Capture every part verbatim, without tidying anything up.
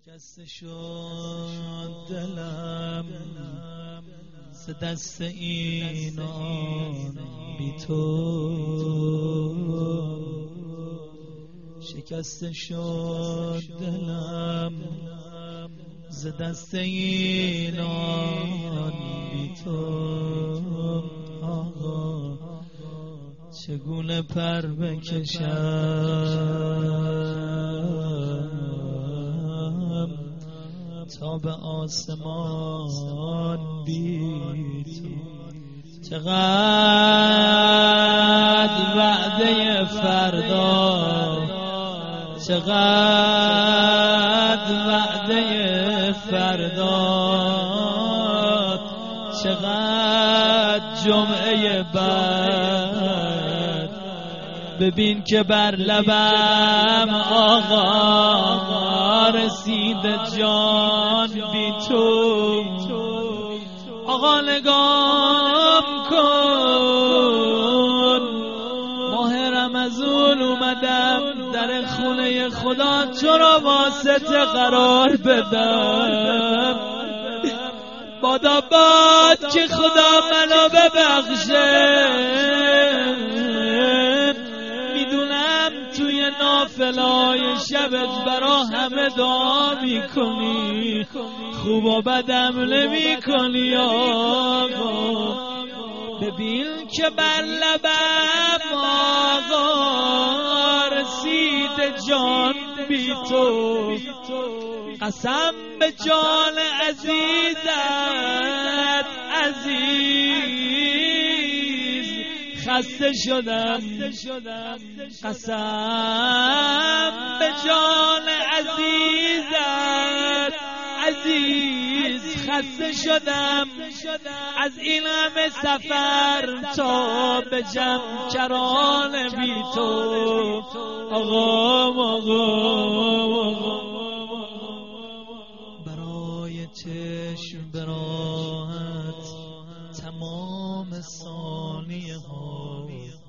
شکسته شد دلم ز دست اینان بی تو، شکسته شد دلم ز دست اینان بی تو. آقا چگونه پر بکشم تا به آسمان بی تو. چقدر وعده فردا، چقدر وعده فردا، چقدر جمعه بعد. ببین که بر لبم آقا رسید جان بی تو. آقا نگام کن، ماه رمضان اومدم در خونه خدا چرا واسطه قرار بدم. بادا باد که خدا منو ببخشه، میدونم توی نافلای شبت برا همه دعا میکنی، خوب و بدم نمی کنی. آقا ببین که بر لبم آقا رسید جان بی تو. قسم به جان عزیزت عزیز خسته شدم، قسم به جان عزیزت عزیز خسته شدم از این همه سفر تا به جمکران بی تو. آقا آقا برای چشم براحت تمام ثانیه ها،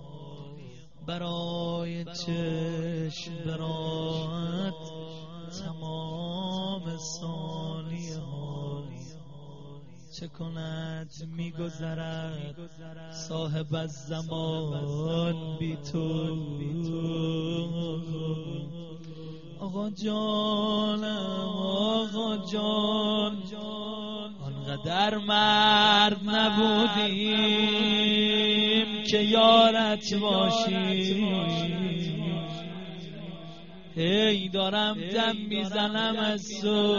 برای چشم براحت تمام ثانیه ها. چه کند میگذرد صاحب از زمان بی تو. آقا جانم آقا جان، آنقدر مرد نبودیم که یارت باشیم. هی دارم دم میزنم از تو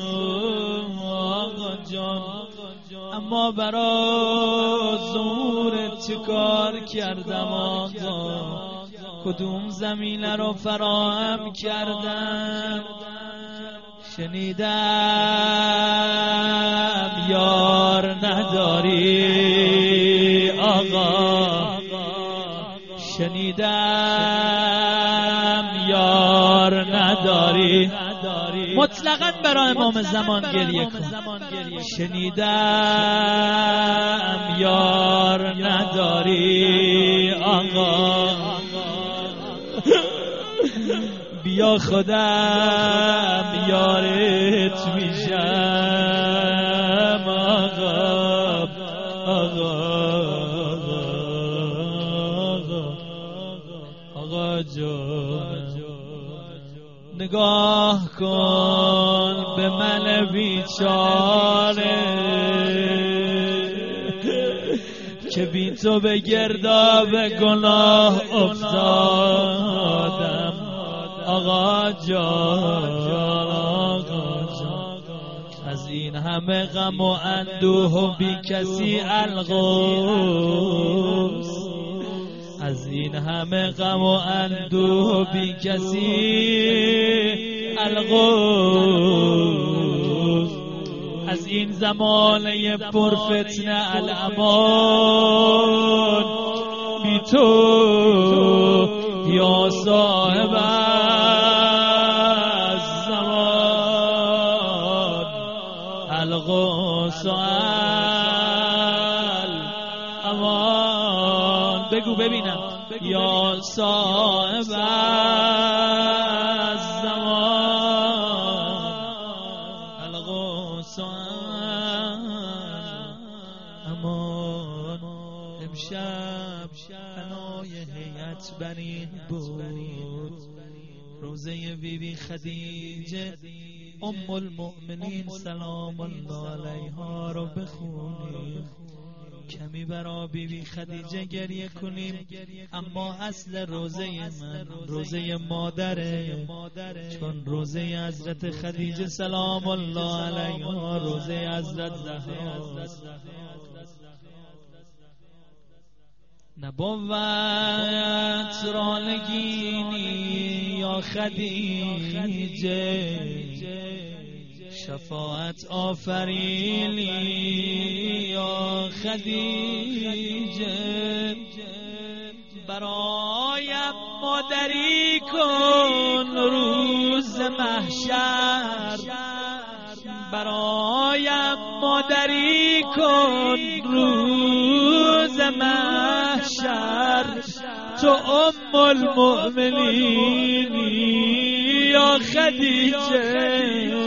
آقا جان، اما برا ظهورت چه کار کردم آقا؟ کدوم زمینه رو فراهم کردم؟ شنیدم یار نداری آقا، شنیدم یار نداری. مطلقاً برای امام زمان گریه کن. شنیدم یار نداری آقا، بیا خودم یارت میشم آقا. آقا آقا جان نگاه کن به من بیچاره که بی تو به گرداب گناه افتادم. آقا جان آقا جان از این همه غم و اندوه و بی کسی الغوث، از این همه غم و اندوه و بی کسی الغوث، از این زمانه پرفتنه الامان بی تو یا صاحب الزمان الغوث الامان. بگو ببینم یا صاحب الزمان شب بنای هیئت بنی بود. روزه بیبی خدیجه ام المؤمنین سلام الله علیها رو بخونیم، کمی برا بیبی خدیجه گریه کنیم. اما اصل روزه من روزه مادره، چون روزه حضرت خدیجه سلام الله علیها روزه حضرت زهرا نبوت را نگینی یا خدیجه، شفاعت آفرینی یا خدیجه. برایم مادری کن روز محشر، برایم مادری کن روز محشر. تو ام المؤمنینی یا خدیجه،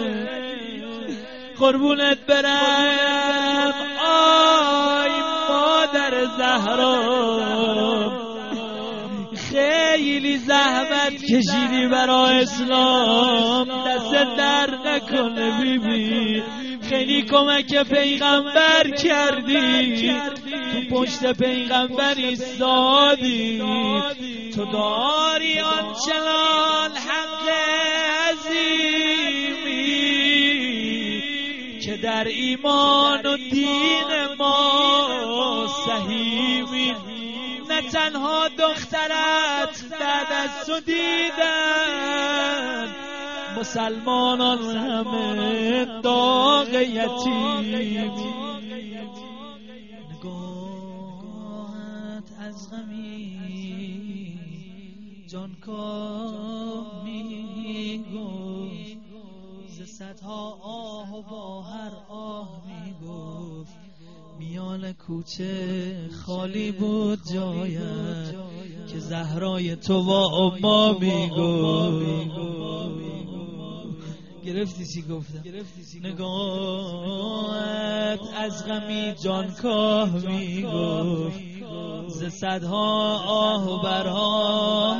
قربونت برم آی مادر زهرا، خیلی زحمت کشیدی برای اسلام، دست در نکنه بیبی، خیلی کمک پیغمبر کردی، تو پشت پیغمبر ایستادی، تو داری آنچنان حق عظیمی که در ایمان و دین ما سهیمی. نه تنها دخترت بعد از تو دیدن، مسلمانان همه داغ یتیمی. نگاهت از غمی جان کاه میگفت، ز صدها آه و با هر آه میگفت. میان کوچه خالی بود جایت که زهرای تو و اما میگفت. گرفتی چی گفتم؟ نگاهت از غمی جانکاه میگفت، ز صدها آه و برها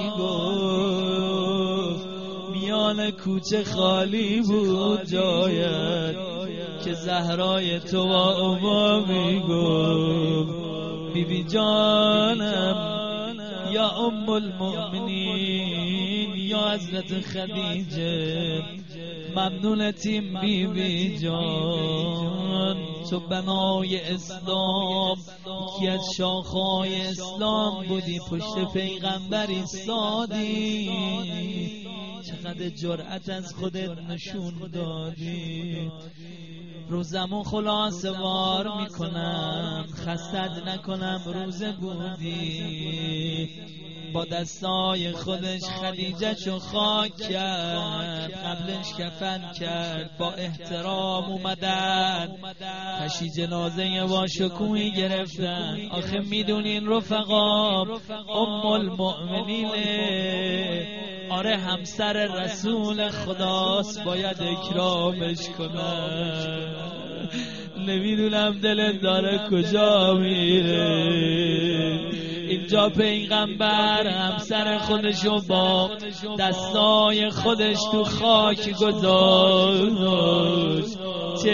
میگفت. میان کوچه خالی بود جایت که زهرای تو و اما میگفت. بیبی جانم یا ام المؤمنین یا حضرت خدیجه، ممنونتیم بیبی جان. تو بنای اسلام، یکی از شاخهای اسلام بودی، پشت پیغمبر ایستادی، چقدر جرأت از خودت نشون دادی. روزمو خلاصه وار میکنم، خستت نکنم، روزه بودی، با دستای خودش خدیجه شو خاک کرد، قبلش کفن کرد، با احترام اومدن تشی جنازه با شکوهی گرفتن. آخه میدونین رفقا ام المؤمنینه، آره همسر رسول خداست، باید اکرامش کنن. نمیدونم دلت داره کجا میره. اینجا پیغمبر همسر خودشو با دستای خودش تو خاک گذاشت. چه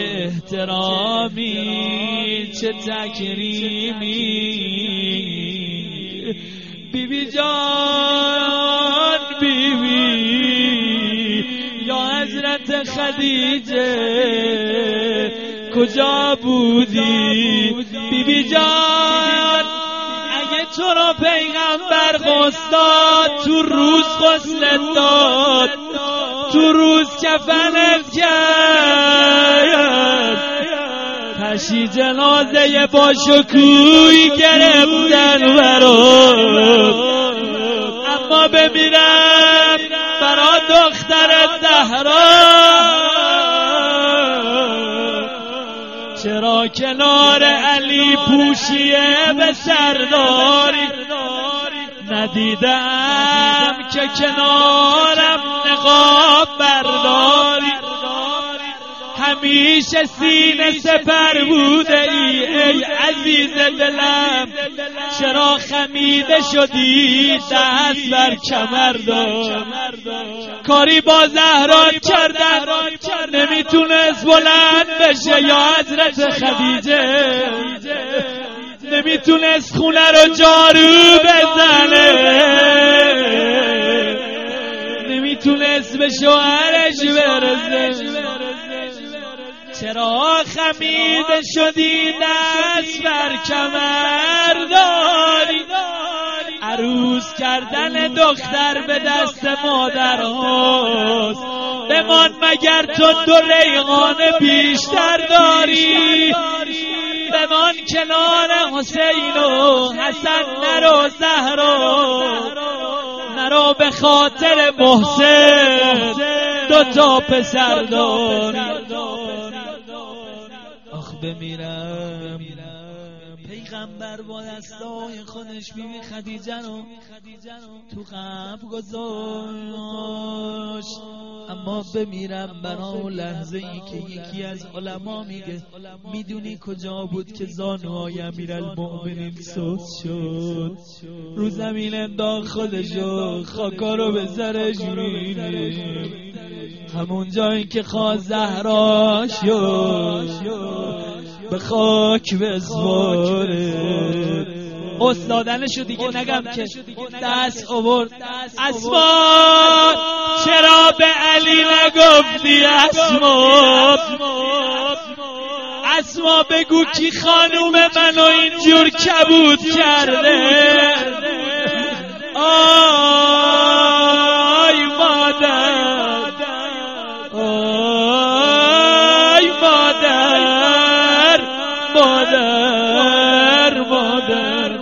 احترامی، چه تکریمی. بیبی جان بیبی یا حضرت خدیجه کجا بودی؟ بیبی جان اگه تو رو پیغمبر غسلات تو روز غسلت داد، تو روز کفنت کرد، تشی جنازه با شکوی گرفتن برات، اما بمیرم برا دختر زهرا. چرا کنار علی پوشیه به سرداری، ندیدم که کنارم نقاب برداری. همیشه سینه سپر بوده ای ای عزیز دلم، چرا خمیده شدی دست بر کمر دار؟ کاری با زهرا کردن نمیتونست بلند بشه یا حضرت خدیجه نمیتونست خونه رو جارو بزنه، نمیتونست به شوهرش برسه. چرا خمیده شدی دست بر کمر داری؟ عروس کردن دختر به دست مادر هاست، بمان مگر تو دو ریحان بیشتر داری؟ بمان کنار حسین و حسن نرو زهرا، نرو به خاطر محسن دو تا پسر داری. آخ بمیرم پیغمبر با دستای خودش بیبی خدیجه رو تو قبر گذاشت، اما بمیرم برا اون لحظه ای که یکی از علما میگه میدونی کجا بود که زانوهای امیرالمؤمنین سوت شد؟ رو زمین انداخت خودشو، خاکا رو به سرش میره، همون جایی که خواست زهرا شد به خاک بسپاره. استادنشو دیگه نگم که دست آورد. اسما چرا به علی نگفتی؟ اسما اسما بگو کی خانوم منو اینجور کبود کرده؟ آی مادر، آی مادر، مادر، مادر،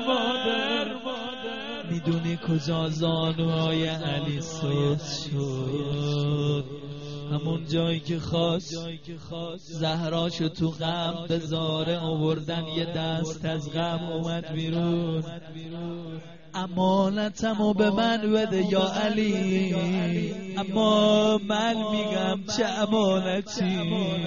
میدونی کجا زانوهای علی سوت شد؟ همون جایی که خواست زهراشو تو غم بذاره آوردن، یه دست از غم اومد بیرون. امانتمو به من بده یا علی، اما من میگم چه امانتی؟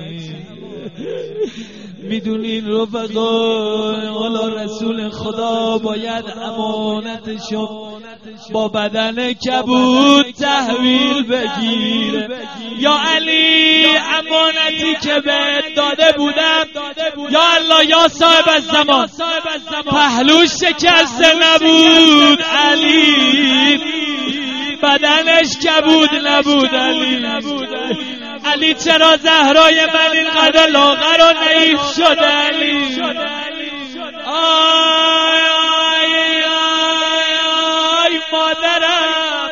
میدونین رفقا، حالا رسول خدا باید امانتشو با بدن کبود تحویل بگیره. یا علی امانتی که بهت داده بودم، یا الله یا صاحب الزمان، پهلوش شکسته نبود علی، بدنش کبود نبود علی. علی چرا زهرای من اینقدر لاغر و نحیف شده علی؟ آی آی آی آی مادرم،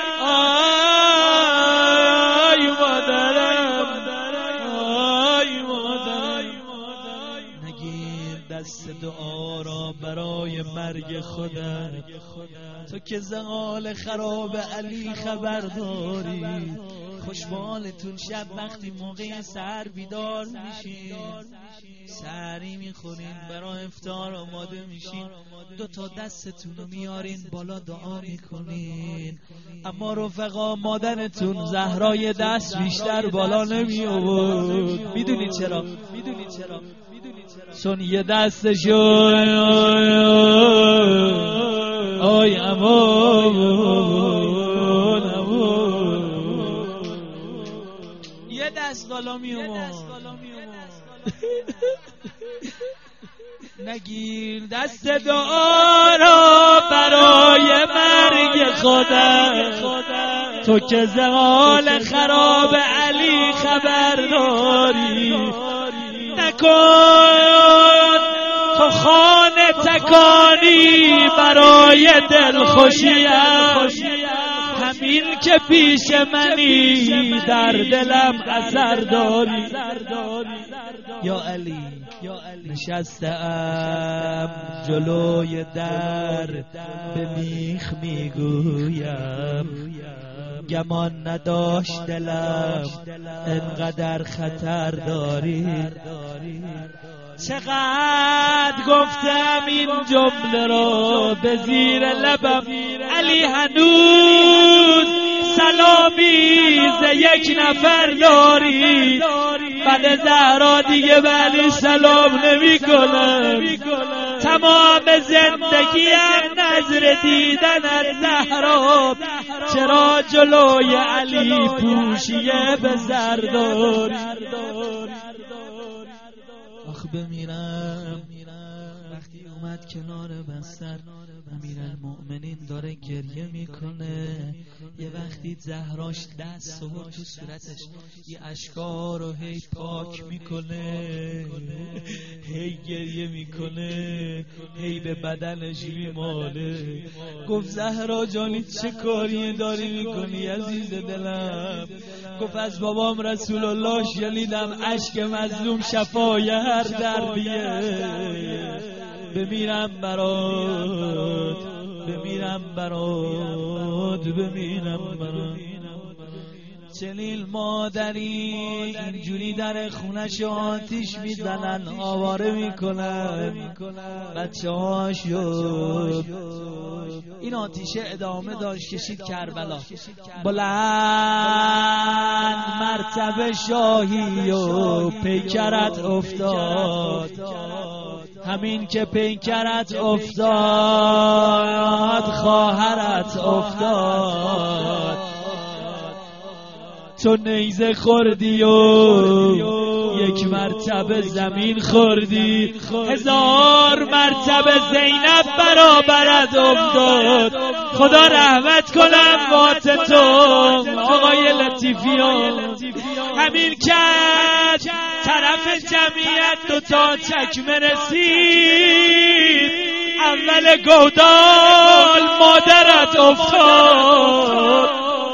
آی مادرم، آی مادرم. نگیر دست دعا را برای مرگ خودت، تو که زغال خراب علی خبر داری. خوشبالتون شب وقتی موقع سحر بیدار میشین، سحری میخورین، برای افطار آماده میشین، دو تا دستتون رو میارین بالا دعا میکنین. اما رفقا مادرتون زهرای دست بیشتر بالا نمی آورد. میدونی چرا؟ میدونی چرا؟ چون یه دستشو آی امان امان یه دست بالا می اومد. نگیر دست دعا را برای مرگ خودت، تو که زغال خراب علی خبر داری. نکن تو خانه تکانی برای دل خوشیم، همین که پیش منی در دلم اثر داری. یا علی نشستم جلوی در به میخ میگویم، گمان نداشت دلم انقدر خطر داری. چقدر گفتم این جمله رو به زیر لبم، علی هنوز سلامی ز یک نفر داری. بعد مادر زهرا دیگه بعدی سلام نمی کنم. تمام زندگیم نظر دیدن از زهرا، چرا جلوی علی پوشیه به زردار. آخ بمیرم وقتی اومد کنار بستر، امیرالمؤمنین داره گریه میکنه. یه وقتی زهراش دست سوار تو صورتش، یه اشکا رو هی پاک میکنه، هی گریه میکنه، هی به بدنش میماله. گفت زهرا جانی چه کاری داری میکنی عزیز دلم؟ گفت از بابام رسول الله شنیدم اشک مظلوم شفای هر دردیه. بمیرم برات، بمیرم برات، بمیرم برات. چنین مادری اینجوری در خونش آتیش میزنن، آواره میکنن بچه هاشو. این آتیشه ادامه داشت کشید کربلا. بلند مرتبه شاهی و پیکرت افتاد، همین که پیکرت افتاد خواهرت افتاد. تو نیزه خوردی و یک مرتبه زمین خوردی، هزار مرتبه زینب برابرت افتاد. خدا رحمت کنم وات تو آقای لطیفیان. همین کرد طرف جمعیت دو تا چکمه رسید، اول گودال مادرت افتاد.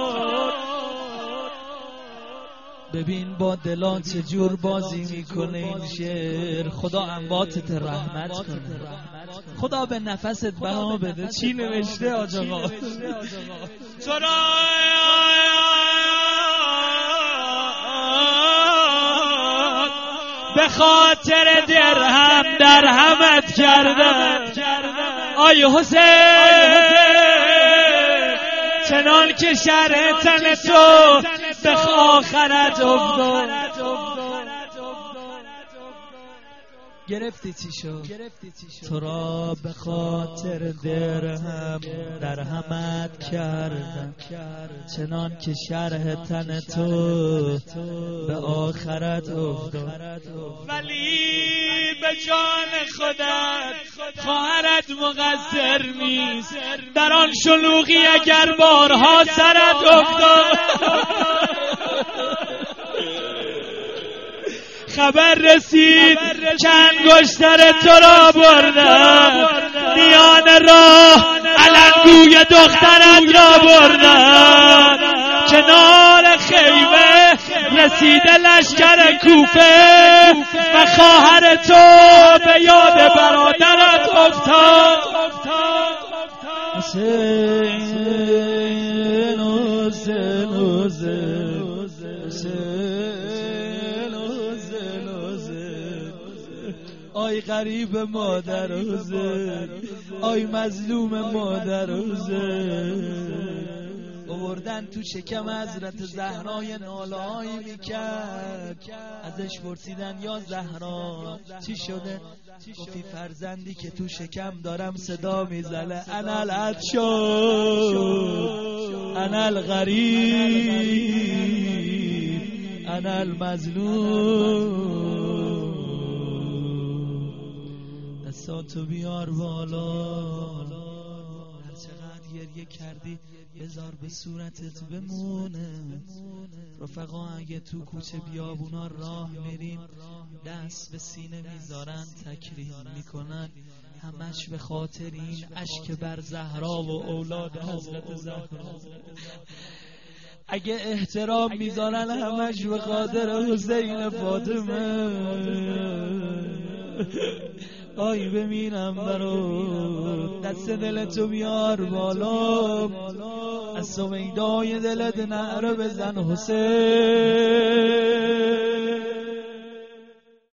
ببین با دلان چجور بازی میکنه این شعر. خدا امواتت رحمت کنه، خدا به نفست بها بده. چی نوشته آج آقا؟ چرا به خاطر درهم درهمت کردم آی حسین، چنان که شرح تن تو به آخرت افتاد. گرفتی چی شد؟ تو را به خاطر درهم درهمت کردم، چنان که شرح تن تو به آخرت افتاد. ولی به جان خودت خواهرت مقصر نیست، در آن شلوغی اگر بارها سرت افتاد. خبر رسید که انگشتر تو را بردن، میان راه علنگوی دخترت را بردن. کنار خیمه رسیده لشکر کوفه و خواهر تو به یاد برادرت افتاد. حسین حسین آی غریب مادر حسین، آی مظلوم مادر حسین. آوردن تو شکم حضرت زهرای ناله‌هایی میکرد. ازش پرسیدن یا زهرا چی شده؟ گفتی فرزندی که تو شکم دارم صدا میزنه انا العطشان انا الغریب انا المظلوم. دستاتو بیار بالا، هر چقدر گریه کردی بذار به صورتت بمونه. رفقا اگه تو کوچه بیابونا راه میریم دست به سینه میذارن تکریم میکنن، همش به خاطر این اشک بر زهرا و اولاد حضرت زهرا. اگه احترام میذارن همش به خاطر حسین فاطمه. آی بمیرم برات، دست دلتو بیار بالا، از سویدای دلت نعره بزن حسین.